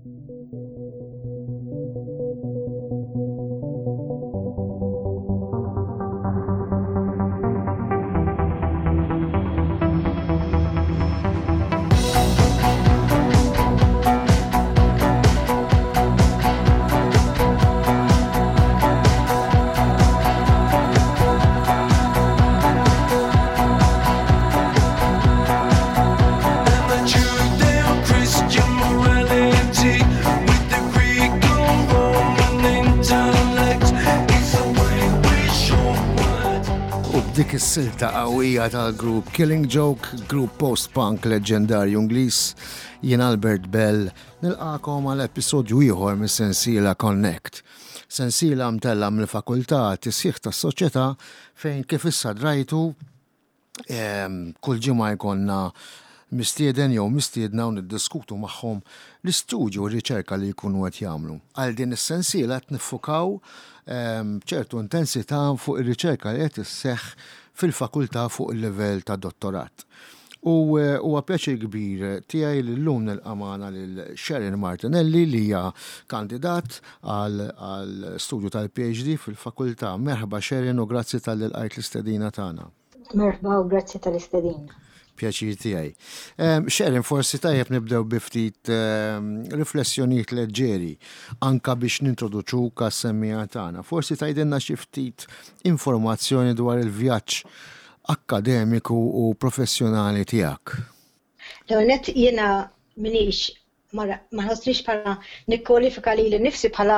Dik is-silta qawwija tal-grupp Killing Joke, grupp post-punk leġendarju Ingliż, jien Albert Bell, nilqakom għal episodju ieħor mis-sensiela Connect. Sensiela mtella mill-fakultà tisħiħ tas-soċjetà fejn kif issa drajtu kull ġimgħa jkollna mistieden jew mistiedna u niddiskutu magħhom l-istudju u r-riċerka li jkunu qed jagħmlu. Għal din is-sensiela qed niffukaw ċertu intensità fuq ir-riċerka li qed isseħħ fil-fakultà fuq il-livell ta' dottorat. U huwa pjaċir kbir tiegħi li llum nilqamana lil Sherin Martinelli li hija kandidat għal studju tal-PhD fil-fakultà. Merħba Sherin u grazzi tal-ilqajt l-istedina tagħna. Merħba u grazzi tal-istedina. Pjaċir tiegħi. Sherin, forsi tajjeb nibdew bi ftit riflessjonijiet leġġeri anka biex nintroduċuk għas-semmija tagħna. Forsi tgħidilna xi ftit informazzjoni dwar il-vjaġġ akademiku u professjonali tiegħek. L-għonet jiena minix ma ħossniex bħala nikkwalifika li nnifsi bħala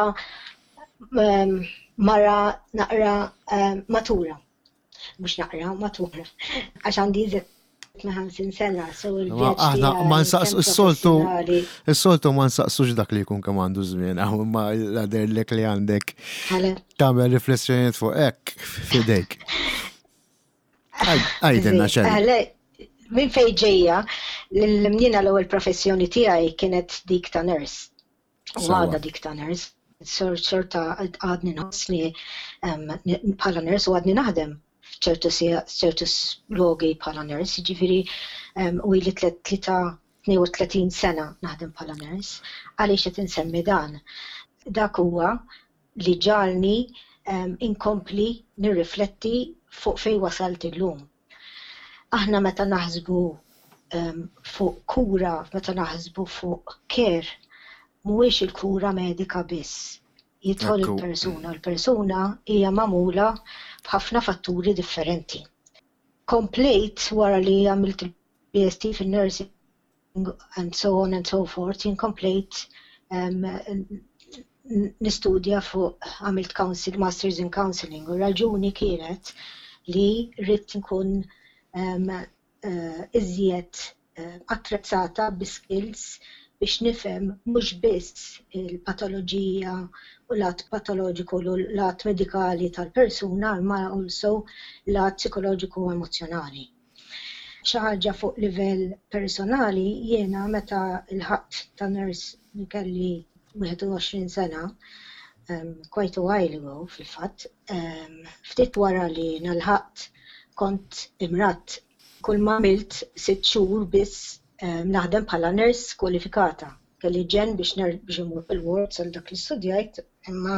mara naqra matura. Mhux naqra matura. Għax għandi 50 sena, so il-vjaġġ ma nsaqsu s-soltu ma nsaqsux dak li jkun kemm għandu żmien, ma laderlek li għandek tagħmel riflessjonijiet fuq hekk f'idejk. Għajdilna Sherin. Min fejn ġejja, l-mniena l-ewwel professjoni tiegħi kienet dik ta' nurse. Għadha dik ta' nurse. Sorta għadni nħossni bħala nurse u għadni naħdem ċertu logi bħala nurse, ġifiri u li 32 sena naħdem bħala nurse, għaliex qed insemmi dan. Dak huwa li ġalni inkompli nirrifletti fuq fejn wasalt illum. Aħna meta naħsbu fuq kura, meta naħsbu fuq care, mhuwiex il-kura medika biss. Jidħol il-persuna. Il-persuna hija magħmula b'ħafna fatturi differenti. Complete wara li għamilt il-PhD fin-nursing and so on and so forth, incomplete nistudja fuq għamilt Masters in Counseling u raġuni kienet li rrid nkun iżjed attrezzata bi-skills biex nifhem mhux biss il-patoloġija u l-att patoloġiku u l-att medikali tal-persuna, ma also l-att psikoloġiku u emozjonali. Xi ħaġa fuq livell personali jiena meta il-ħadd ta' nurse li kelli 21 sena, quite a while ago fil-fatt, ftit wara li nalħaqt kont imrat kull ma għamilt 6 xhur biss naħdem bħala nurse kwalifikata. Kelli ġen biex imur fil-wards għal dak li studjajt, imma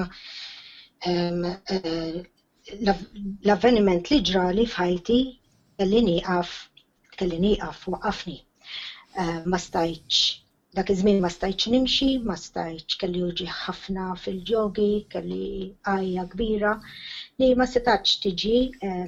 l-avveniment li ġrali f'ħajti kelli nieqaf waqafni. Ma stajtx, dak iż-żmien ma stajtx nimxi, ma stajtx kelli uġi ħafna fil-ġogi, kelli għajja kbira li ma setax tiġi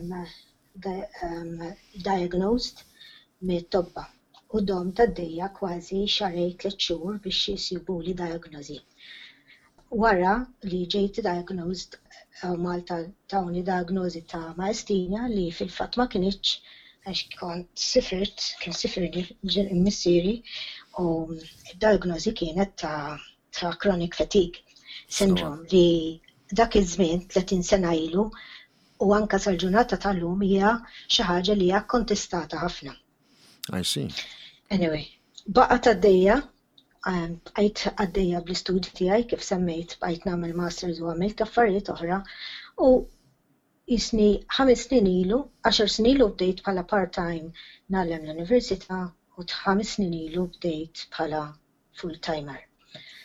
diagnosed mit-tobba. U dom taddejja kważi xarej 3 xhur biex jisibu li diagnosi. Wara li ġejt diagnosed Malta tawni diagnosi ta' maestinja li fil-fatt ma kienx għax kien sifirni missieri u d-diagnosi kienet ta' chronic fatigue syndrome li dak iż-żmien 30 sena ilu u anke sal-ġurnata tal-lum hija xi ħaġa li hija kontestata ħafna. I see. Anyway, baqgħet għaddejja bl-istudji tiegħi kif semmejt bqajt nagħmel masters u għamilt affarijiet oħra u jisni 5 snin ilu, 10 snin ilu bdejt bħala part-time nagħlem l-università u 5 snin ilu bdejt bħala full-timer.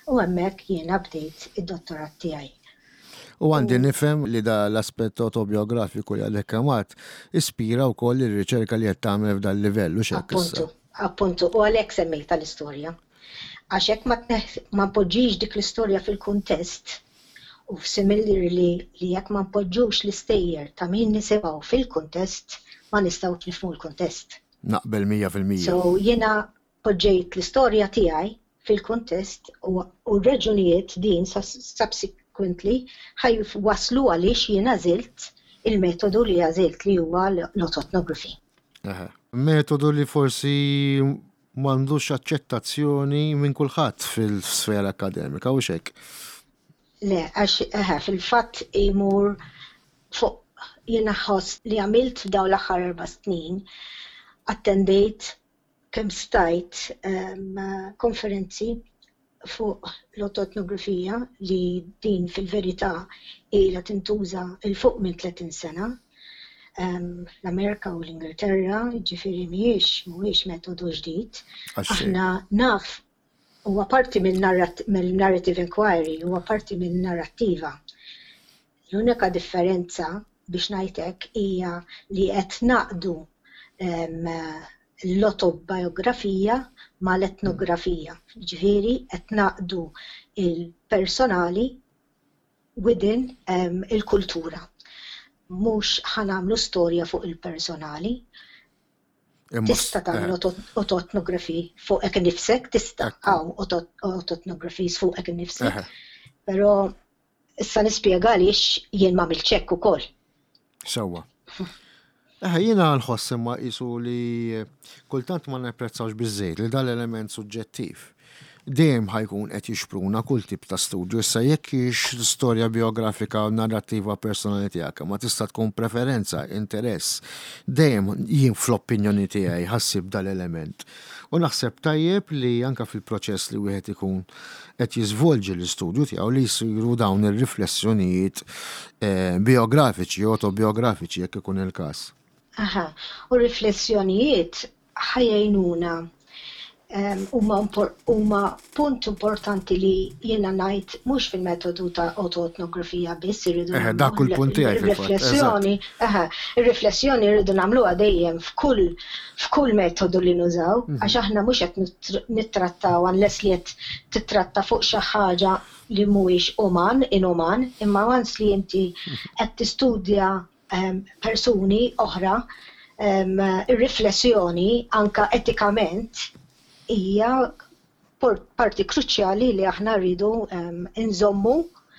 U hemmhekk jiena bdejt id-dottorat tiegħi. U għandi nifhem li da l-aspett autobiografiku li għalhekk kemat ispira wkoll ir-riċerka li qed tagħmel f'dan livell u x'hekk issa. Appuntu, u għalhekk semmejta l-istorja. Għax hekk ma npoġġix dik l-istorja fil-kuntest u f'simili li jekk ma npoġġux l-istejjer ta' min nisimgħu fil-kuntest ma nistgħux nifhmu l-kuntest. Naqbel 100%. So jiena poġġejt l-istorja tiegħi fil-kuntest u r-raġunijiet din subsequently ħaj waslu għaliex jiena żilt il-metodu li għażilt li huwa l-ototnografi. Metodu li forsi m'għandux aċċettazzjoni minn kulħadd fil-sfera akademika u xek. Le, għax fil-fatt imur fuq jiena ħoss li għamilt f'dawn l-aħħar 4 snin attendejt kemm stajt konferenzi fuq l-ototnografija li din fil-verità ilha tintuża il-fuq minn 30 sena. L-Amerika u l-Ingilterra, ġifieri mhuwiex metodu ġdid. Aħna naf huwa parti mill-narrative inquiry, huwa parti mill-narrattiva. L-unika differenza biex ngħidlek hija li qed naqdu l-autobiografija ma l-etnografija. Ġifieri qed naqdu il-personali within il-kultura. Mhux ħanamlu storja fuq il-personali. Tista' tagħmel ototnografi fuq hekk innifsek, tista' hawn ototnografi fuq hekk innifsek. Però issa nispjega għaliex jien m'għamilx hekk ukoll. Sewwa. Jiena nħoss imma qisu li kultant ma napprezzawx biżżejjed li dal-element suġġettiv. Dejjem ħajkun qed jixpruna kull tip ta' studju issa jekk hix storja biografika u narrattiva personali tiegħek, ma tista' tkun preferenza, interess. Dejjem jien fl-opinjoni tiegħi ħassib dal-element. U naħseb tajjeb li anke fil-proċess li wieħed ikun qed jiżvolġi l-istudju tiegħu li jsiru dawn ir-riflessjonijiet biografiċi, autobiografiċi jekk ikun il-każ. U riflessjonijiet ħajjejnuna huma punt importanti li jiena ngħid mhux fil-metodu ta' ototnografija biss irridu dak kull punt tiegħi fil-riflessjoni. Ir-riflessjoni rridu nagħmluha dejjem f'kull metodu li nużaw għax aħna mhux qed nittrattaw unless li qed titratta fuq xi ħaġa li mhuwiex inuman, imma once li inti qed tistudja persuni oħra, ir-riflessjoni anke etikament hija parti kruċjali li aħna rridu nżommu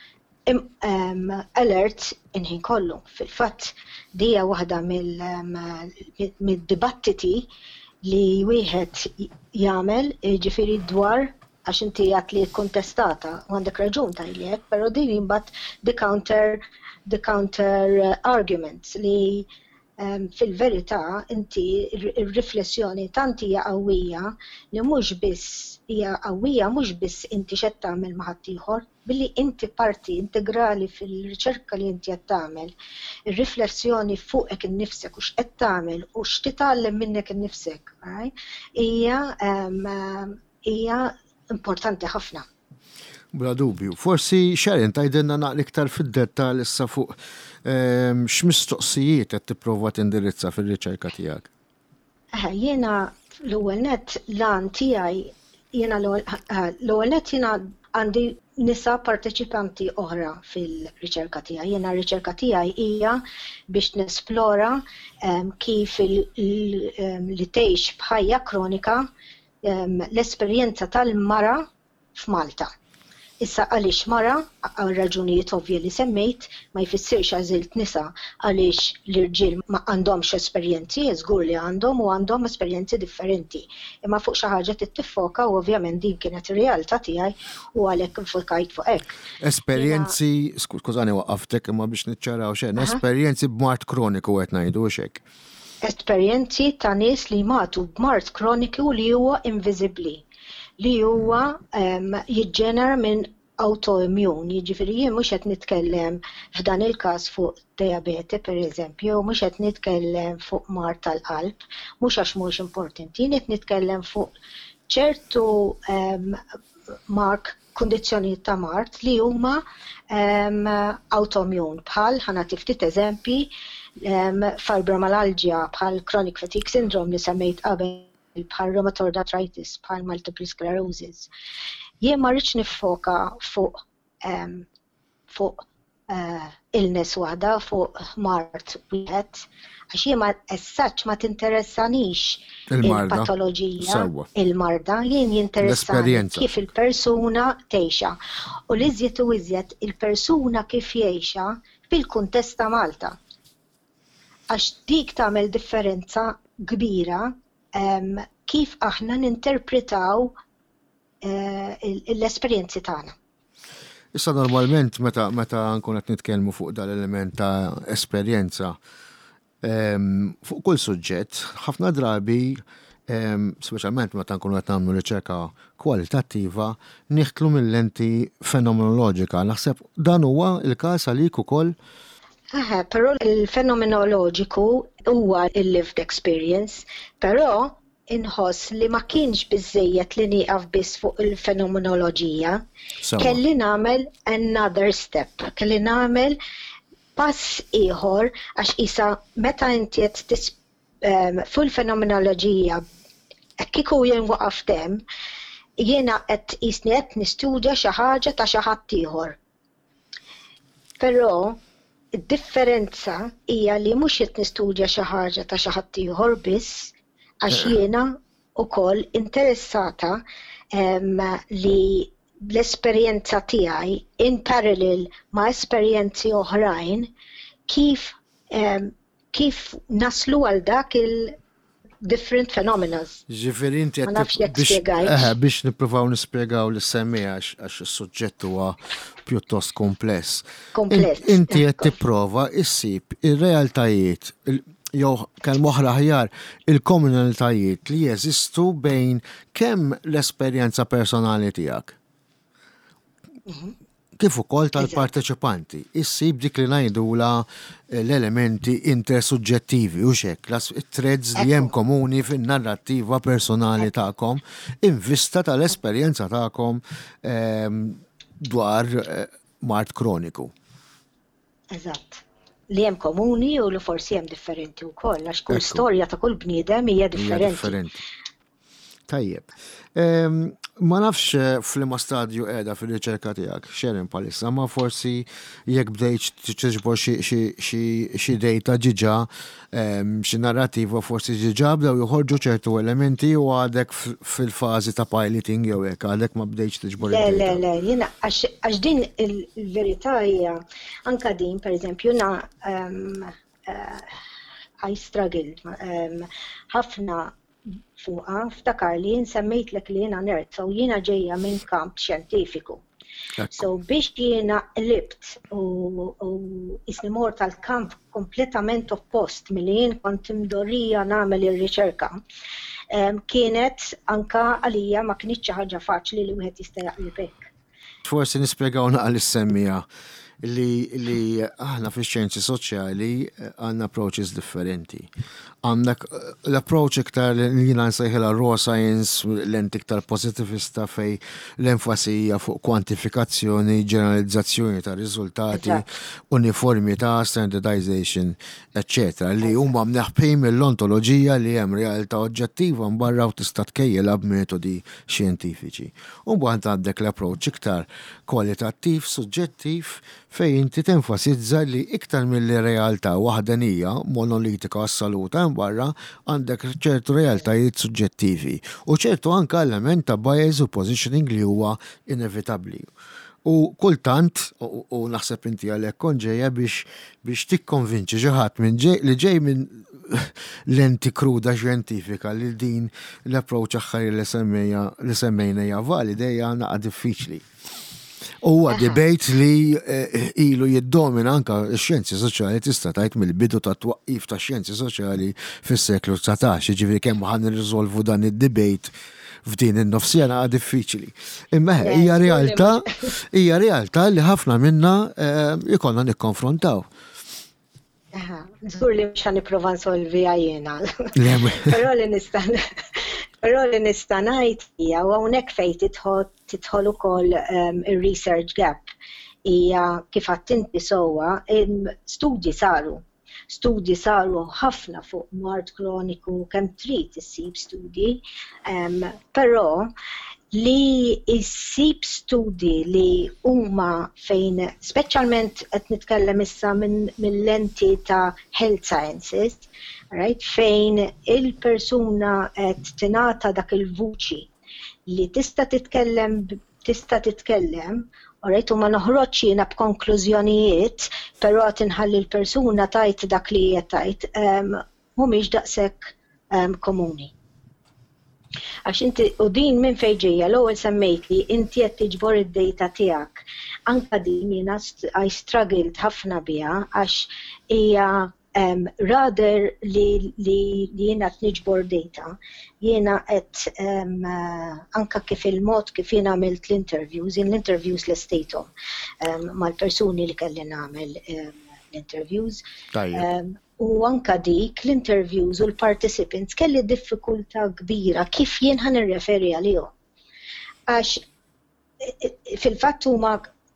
alert inħin kollu. Fil-fatt dija waħda mid-dibattiti li wieħed jagħmel ġifieri dwar għax inti għat li kontestata u għandek raġun tajliek, però din imbagħad the counter arguments li fil-verità inti ir-riflessjoni tant hija qawwija li mhux biss hija qawwija mhux biss inti x'qed tagħmel ma' ħadd ieħor, billi inti parti integrali fil-riċerka li inti qed tagħmel. Ir-riflessjoni fuqek innifsek u x'qed tagħmel u x'titgħallem minnek innifsek, hija importanti ħafna. Bla dubju. Forsi Sharon tgħidilna naqra iktar fid-dettall issa fuq x'mistoqsijiet qed tipprova tindirizza fir-riċerka tiegħek. Jiena l-ewwel nett lan tiegħi jiena l-ewwel nett jiena għandi nisa parteċipanti oħra fil-riċerka tiegħi. Jiena r-riċerka tiegħi hija biex nesplora kif li tgħix bħajja kronika l-esperjenza tal-mara f'Malta. Issa għaliex mara, għal raġunijiet ovvji li semmejt, ma jfissirx għażilt nisa għaliex l-irġiel ma għandhomx esperjenzi, żgur li għandhom u għandhom esperjenzi differenti. Imma fuq xi ħaġa tittifoka u ovvjament din kienet ir-realtà tiegħi u għalhekk infokajt fuq hekk. Esperjenzi, skużani waqaftek imma biex niċċaraw xejn, esperjenzi b'mart kroniku qed ngħidu hekk. Esperjenzi ta' nies li matu b'mart kroniku li huwa invisibbli. Li huwa jiġġenera minn autoimmune, jiġifieri jien mhux qed nitkellem f'dan il-każ fuq diabete pereżempju, mhux qed nitkellem fuq mart tal-qalb, mhux għax mhux importanti, qed nitkellem fuq ċertu kundizzjonijiet ta' mart li huma autoimmune bħal ħanati ftit eżempji fibromyalgia bħal chronic fatigue syndrome li semmejt qabel bħal rheumatoid arthritis bħal multiple sclerosis. Jien ma rridx nifoka fuq illness waħda fuq mart wieħed għax jien as such ma tinteressanix il-patoloġija, il-marda, jien jinteressani kif il-persuna tgħixha u li iżjed u iżjed il-persuna kif jgħixha fil-kuntest ta' Malta. Għax dik tagħmel differenza kbira kif aħna ninterpretaw l-esperjenzi tagħna. Issa normalment meta nkun qed nitkellmu fuq dal-element ta' esperjenza fuq kull suġġett, ħafna drabi, speċjalment meta nkunu qed nagħmlu riċerka kwalitattiva, nieħdlu mill-lenti fenomenoloġika. Naħseb dan huwa il-każ għalik ukoll? Però il-fenomenoloġiku huwa il-lived experience, però inħoss li ma kienx biżejjed li nieqaf biss fuq il-fenomenoloġija, kelli nagħmel another step, kelli nagħmel pass ieħor għax isa meta inti qed fuq il-fenomenoloġija kieku jien waqaftem, jiena qed qisni qed nistudja xi ħaġa ta' xi ħadd ieħor. Però id-differenza hija li mhux qed nistudja xi ħaġa ta' xi ħadd ieħor biss għax jiena wkoll interessata li l-esperjenza tiegħi in parallel ma' esperjenzi oħrajn kif naslu għal dak il-different phenomena. Ġifieri inti biex nippruvaw nispjegaw lis-semmija għax is-suġġett huwa pjuttost kompless. Inti qed tipprova issib ir-realtajiet jew kelma oħra aħjar il-komunalitajiet li jeżistu bejn kemm l-esperjenza personali tiegħek kif ukoll tal-parteċipanti. Issib dik li ngħidula l-elementi intersuġġettivi u xekk it-threads li hemm komuni fin-narrattiva personali tagħkom invista tal-esperjenza tagħkom dwar mart kroniku. Eżatt. Li hemm komuni u li forsi hemm differenti wkoll għax kull storja ta' kull bniedem hija differenti. Tajjeb. Ma nafx fl-ma stadju qiegħda fir-riċerka tiegħek xerin palissa, ma forsi jekk bdejt tiġbor xi dejta ġiġa xi narrattiva forsi ġiġa bdew joħorġu ċertu elementi u għadek fil-fażi ta' piloting jew hekk għadek ma bdejtx tiġbor id-dejta. Le, jiena għax din il-verità hija anke din pereżempju jiena I struggled ħafna fuqa, ftakar li nsemmejtlek li jiena nerd, so jiena ġejja minn kamp xjentifiku. So biex jiena libt u isni mor tal-kamp kompletament oppost milli jien kont imdorrija nagħmel ir-riċerka. Kienet anka għalija ma kienx xi ħaġa faċli li wieħed jista' jaqlib hekk. Forsi nispjegaw naqal is-semmija li aħna fix-xjenzi soċjali għandna approaches differenti. Għandek l-approach iktar li jiena nsejħilha raw science, l-ent iktar positivista fej l-enfasija fuq kwantifikazzjoni, ġeneralizzazzjoni ta' riżultati, uniformità, standardization, etc. Li huma mneħħbejn mill-ontoloġija li hemm realtà oġġettiva mbarra u tista' tkejjelha b'metodi xjentifiċi. U mbagħad għandek l-approach iktar kwalitattiv, suġġettiv fej inti tenfasizza li iktar mill-realtà waħdanija monolitika assoluta barra għandek ċertu realtajiet suġġettivi u ċertu anke element ta' bias u positioning li huwa inevitabbli. U kultant, u naħseb inti għalhekk konġejja biex tikkonvinċi xi ħadd li ġej minn lenti kruda xjentifika li din l-approach aħħar li semmejna hija valida hija naqa' diffiċli. Huwa debate li ilu jiddomina anka x-xjenzi soċjali tista' tgħid mill-bidu ta' twaqqif ta' xjenzi soċjali fis-seklu 19, jiġifieri kemm ħan nirriżolvu dan id-debate f'din in-nofsjana diffiċli. Imma hija realtà li ħafna minna ikollna nikkonfrontaw. Żgur li mhux ħanipprova nsolviha jiena. Però Però li nista' ngħid hija u hawnhekk fejn tidħol ukoll ir-research gap hija kif għadt inti sewwa studji saru ħafna fuq mard kroniku kemm trid issib studji, però li issib studji li huma fejn speċjalment qed nitkellem issa mill-lenti ta' health sciences, right, fejn il-persuna qed tingħata dak il-vuċi li tista' titkellem, alright, u ma noħroġx jiena b'konklużjonijiet, però qed inħalli l-persuna tajt dak li hija tajt mhumiex daqshekk komuni. Għax inti u din minn fejn ġejja l-ewwel semmejt li inti qed tiġbor id-data tiegħek. Anke din jiena I struggled ħafna biha għax hija rather li jiena qed niġbor data. Jiena qed anke kif il-mod kif jien għamilt l-interviews li stejthom mal-persuni li kelli nagħmel l-interviews. U anka dik l-interviews u l-participants kelli diffikultà kbira kif jien ħan nirreferi għalihom. Għax fil-fatt huma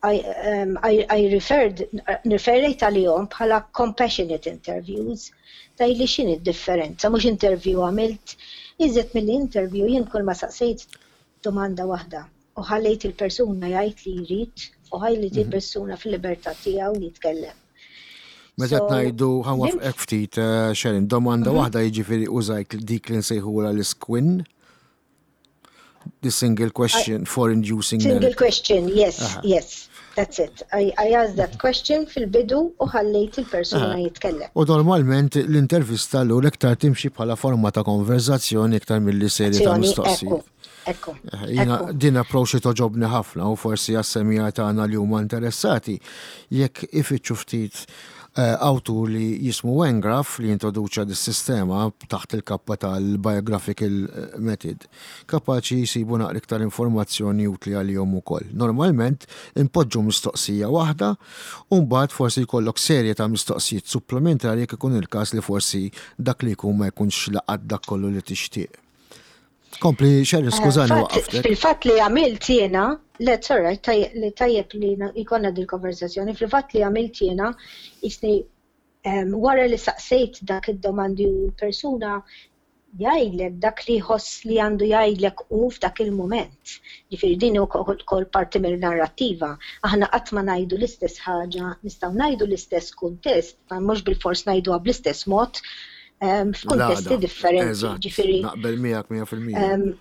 nirreferejt għalihom bħala compassionate interviews, tajli x'inhi d-differenza, mhux interview għamilt iżjed mill-interview jien kull ma saqsejt domanda waħda u ħallejt il-persuna jgħid li jrid u ħallejt il-persuna fil-libertà tiegħu li jitkellem. Meta ngħidu ħanwafqek ftit Sharon, domanda waħda jiġifieri użajk dik li nsejħula l-squin. The single question for inducing Single question, yes, that's it. I asked that question fil-bidu u ħallejt il-persuna jitkellem. U normalment l-intervista l iktar timxi bħala forma ta' konverzazzjoni iktar milli serje ta' mistoqsijiet. Ekku. Din approach toġobni ħafna u forsi għas-semija tagħna li huma interessati jekk ifittxu ftit awtur li jismu Wengraf li jintroduċa dis-sistema taħt il-kappa tal-biographical method. Kapaċi jisibu naqra iktar informazzjoni utli għalihom ukoll. Normalment impoġġu mistoqsija waħda u mbagħad forsi jkollok serje ta' mistoqsijiet supplementari jekk ikun il-każ li forsi dak li jkun ma jkunx laqgħat dak kollu li tixtieq. Kompli, Sharon, skużani waqftek. Fil-fatt li għamilt jiena, let's alright, li tajjeb li jkollna dil-konversazzjoni, fil-fatt li għamilt jiena, isni wara li saqsejt dak id-domandi u persuna jgħidlek dak li jħoss li għandu jgħidlek u f'dak il-moment. Ġifieri din ukoll parti mill-narrattiva. Aħna qatt ma ngħidu l-istess ħaġa, nistgħu ngħidu l-istess kuntest, ma mhux bil-fors ngħiduha bl-istess mod. F'kuntesti differenti, ġifieri. Naqbel miegħek 100%.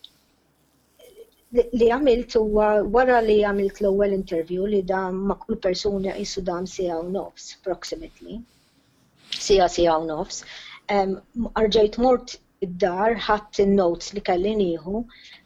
Li għamilt huwa wara li għamilt l-ewwel interview li dam ma' kull persuna qisu dam siegħa u nofs approximately. Siegħa u nofs. Arġejt mort id-dar ħadd in-notes li kelli nieħu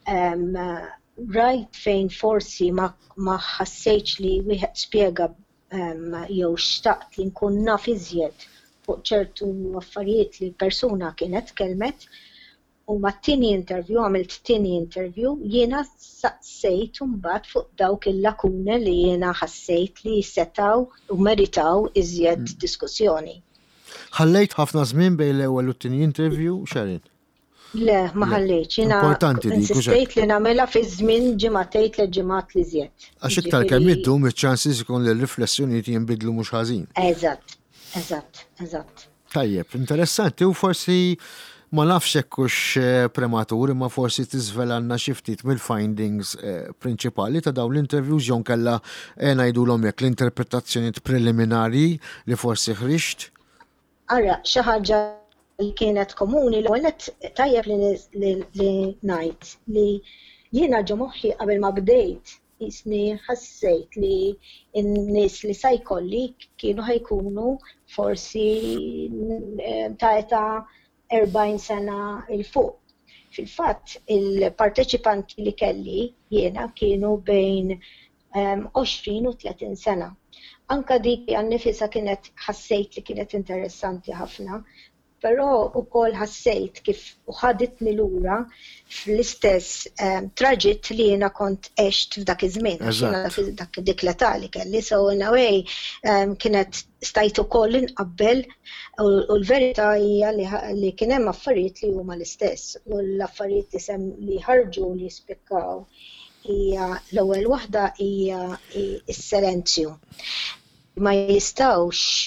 rajt fejn forsi ma ħassejtx li wieħed spjega jew xtaqt li nkun naf iżjed fuq ċertu affarijiet li persuna kienet kelmet u mat-tieni interview, għamilt tieni interview, jiena saqsejt mbagħad fuq dawk il-lakune li jiena ħassejt li setgħu u meritaw iżjed diskussjoni. Ħallejt ħafna żmien bejn l-ewwel u t-tieni interview, Sharon? Le, ma ħallejtx. Jiena insistejt li nagħmilha fi żmien ġimgħatejn tliet ġimgħat li żjed. Għax iktar kemm iddum iċ-chances ikun li l-riflessjonijiet jinbidlu mhux ħażin. Eżatt. Tajjeb, interessanti u forsi ma nafx hekkux prematur imma forsi tiżvelanna xi ftit mill-findings prinċipali ta' dawn l-interviews jew kellha ngħidulhom hekk l-interpretazzjonijiet preliminari li forsi ħriġt. Ara, xi ħaġa li kienet komuni l-ewwel tajjeb li ngħid li jiena ġo moħħi qabel ma bdejt isni ħassejt li n-nies li se jkolli kienu ħajkunu forsi ta' età 40 sena il fuq. Fil-fatt il-parteċipanti li kelli jiena kienu bejn 20 u 30 sena. Anka dik għannifisa kienet ħassejt li kienet interessanti ħafna Però ukoll ħassejt kif ħaditni lura fl-istess traġitt li jiena kont għext f'dak iż-żmien, għax jiena dik l-età li kelli, so in a way kienet stajt ukoll inqabbel u l-verità hija li kien hemm affarijiet li huma l-istess u l-affarijiet li ħarġu li jispikkaw hija l-ewwel waħda hija s-silenzju. Ma jistawx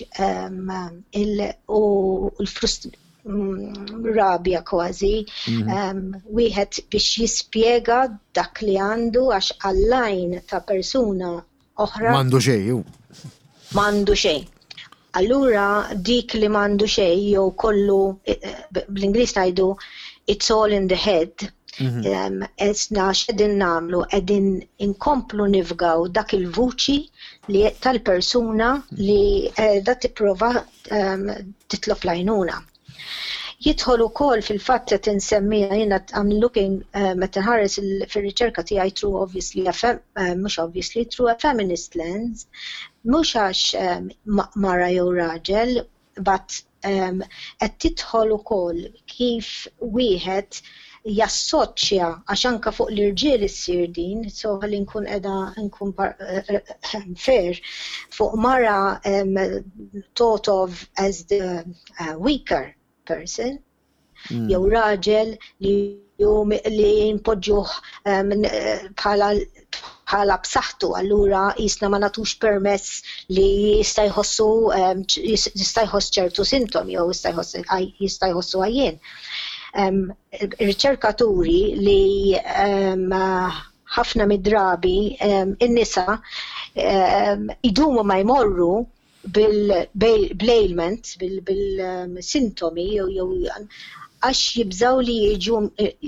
rabja kważi wieħed biex jispjega dak li għandu għax għall-lajn ta' persuna oħra m'għandu xejn. Allura dik li m'għandu xejn jew kollu bl-Ingliż ngħidu it's all in the head. Esna x'qegħdin nagħmlu qegħdin inkomplu nifgaw dak il-vuċi li tal-persuna li qiegħda tipprova titlob l-għajnuna. Jidħol ukoll fil-fatt qed insemmija jiena I'm looking meta nħares fir-riċerka tiegħi through a feminist lens, mhux għax mara jew raġel, but qed tidħol ukoll kif wieħed jassoċja għax anke fuq l-irġiel issir din, so ħalli nkun fair fuq mara thought of as the weaker person, jew raġel li jinpoġġuh bħala b'saħħtu, allura qisna ma nagħtux permess li jista' jħoss ċertu sintomi jew jista' jħossu għajjien. Riċerkaturi li ħafna mid-drabi in-nisa idumu ma jmorru bil-ailment, bil-sintomi jew għax jibżaw li jiġu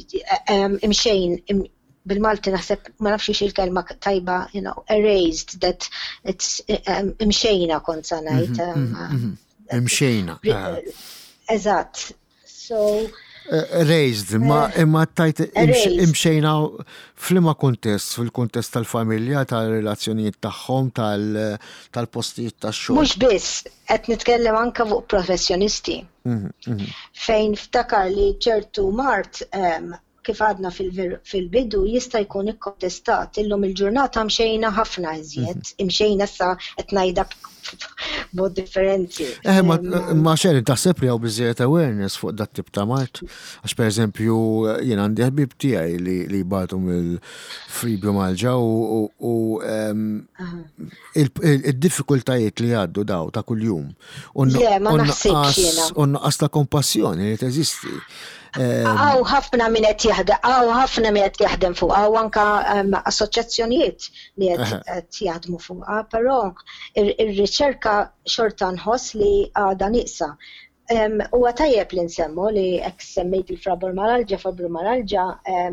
imxejn bil-Malti naħseb ma nafx il-kelma tajba, erased, that it's imxejna kont sa ngħid. Imxejna. Eżatt. So raised, imma tajt imxejna f'liema kuntest, fil-kuntest tal-familja, tal-relazzjonijiet tagħhom, tal-postijiet tax-xogħol. Mhux biss, qed nitkellem anke fuq professjonisti. Fejn ftakar li ċertu mart kif għadna fil-bidu jista' jkun ikkontestat illum il-ġurnata mxejna ħafna iżjed, imxejna sa qed ngħidha b'mod differenti. Ma xeri taħseb li hawn biżżejjed awareness fuq dat tip ta' mart. Għax pereżempju jien għandi ħbieb tiegħi li jbagħtu mill-fibromalġja u id-diffikultajiet li għaddu daw ta' kuljum. Ma naħsibx jiena. U nuqqas ta' kompassjoni li teżisti. Għaw ħafna min qed jaħdem fuq, għaw anka assoċjazzjonijiet li qed jaħdmu fuqha, però ir-riċerka xorta nħoss li għadha nieqsa. Huwa tajjeb li nsemmu li hekk semmejt il-fibromalġja,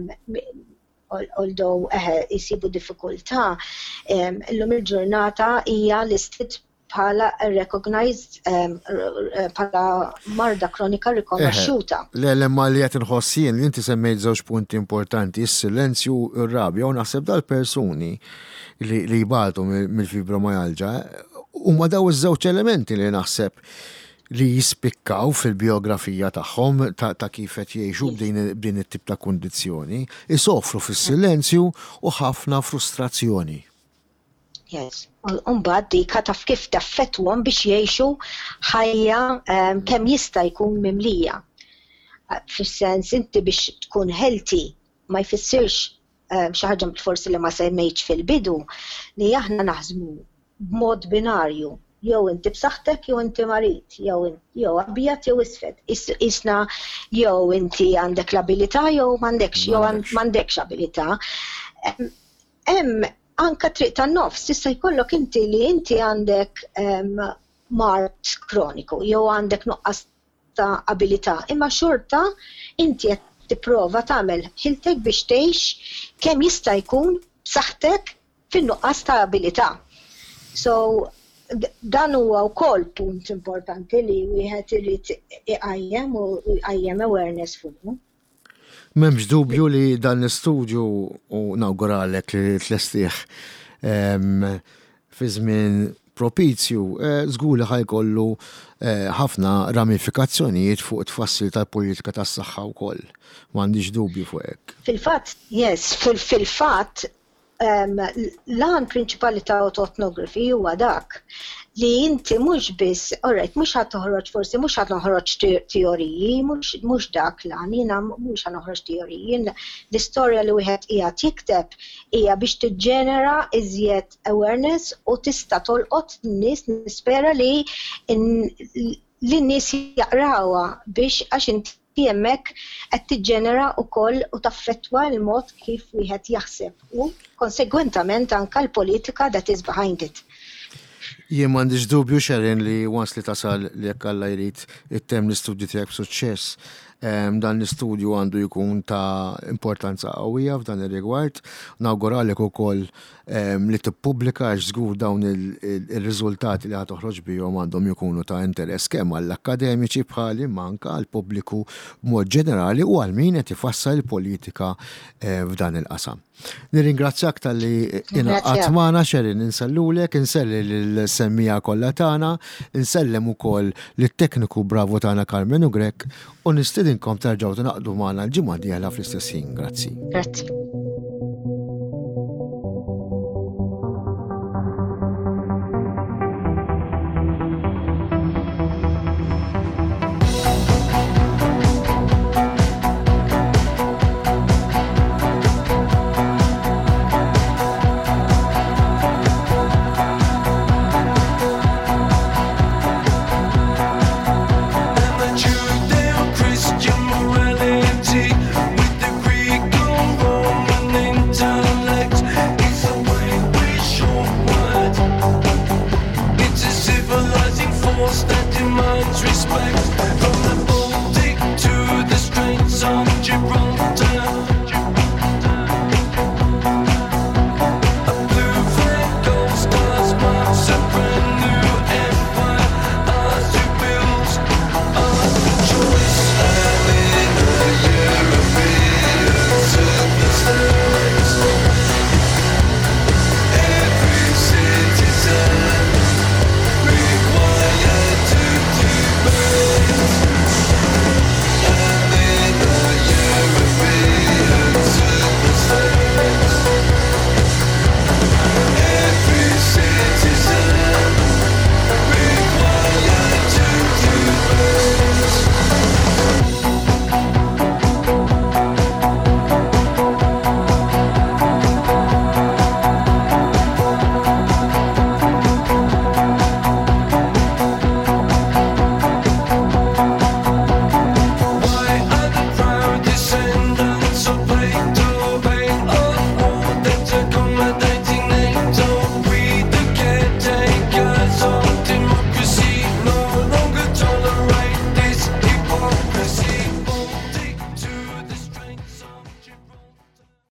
although jisibu diffikultà, illum il-ġurnata hija listed bħala recognized bħala marda kronika rikonoxxuta. Lemma li qed inħossien li inti semmejt żewġ punti importanti, is-silenzju u r-rabja, u naħseb dal-persuni li jbagħtu mill-fibromalġja huma daw iż-żewġ elementi li naħseb li jispikkaw fil-biografija tagħhom ta' kif qed jgħixu b'din it-tip ta' kundizzjoni, isofru fis-silenzju u ħafna frustrazzjoni. Yes. Umbagħad dik taf kif taffettwhom biex jgħixu ħajja kemm jista' jkun mimlija. Fis-sens inti biex tkun healthy ma jfissirx xi ħaġa forsi li ma semmejtx fil-bidu li aħna naħsbu b'mod binarju. Jew inti b'saħħtek jew inti marit, jew abjad jew isfed. Isna jew inti għandek l-abilità jew m'għandekx abilità. Hemm anka triq tan-nofs tista' jkollok inti li inti għandek mart kroniku jew għandek nuqqas ta' abilità, imma xorta inti qed tipprova tagħmel ħiltek biex tgħix kemm jista' jkun b'saħħtek fin-nuqqas ta' abilità. So dan huwa wkoll punt importanti li wieħed irid iqajjem u jqajjem awareness fuq. M'hemmx dubju li dan l-istudju u nawguralek li tlestih fi żmien propizju, żgur li ħajkollu ħafna ramifikazzjonijiet fuq it-tfassil tal-politika tas-saħħa wkoll. M'għandix dubju fuq hekk. Fil-fatt, yes, fil-fatt l-għan prinċipali ta' autoethnography huwa dak li inti mhux biss, alright, mhux ħadd toħroġ forsi mhux ħadd noħroġ teoriji, mhux dak l-għan, jiena mhux ħadd noħroġ teoriji, l-istorja li wieħed qiegħed jikteb hija biex tiġġenera iżjed awareness u tista' tolqot n-nies nispera li n-nies jaqrawha biex għax inti hemmhekk qed tiġġenera wkoll u taffettwa l-mod kif wieħed jaħseb u konsegwentament anke l-politika that is behind it. Jien m'għandix dubju Sharon li once li tasal li jekk Alla jrid ittemm l-istudju tiegħek b'suċċess, dan l-istudju għandu jkun ta' importanza qawwija f'dan ir-rigward. Nawguralek ukoll li tippubblika għax żgur dawn ir-riżultati li ħad toħroġ bihom għandhom jkunu ta' interess kemm għall-akkademiċi bħali manka għall-pubbliku b'mod ġenerali u għal min qed ifassal il-politika f'dan il-qasam. Nirringrazzjak tal-li inaqgħat magħna Sharon, insellulek, inselli lill-semmija kollha tagħna, insellem ukoll lit-tekniku bravo tagħna Carmen Ugrek u nistidinkom terġgħu tinaqdu magħna l-ġimgħa dieħla fl-istess ħin. Grazzi. Grazzi.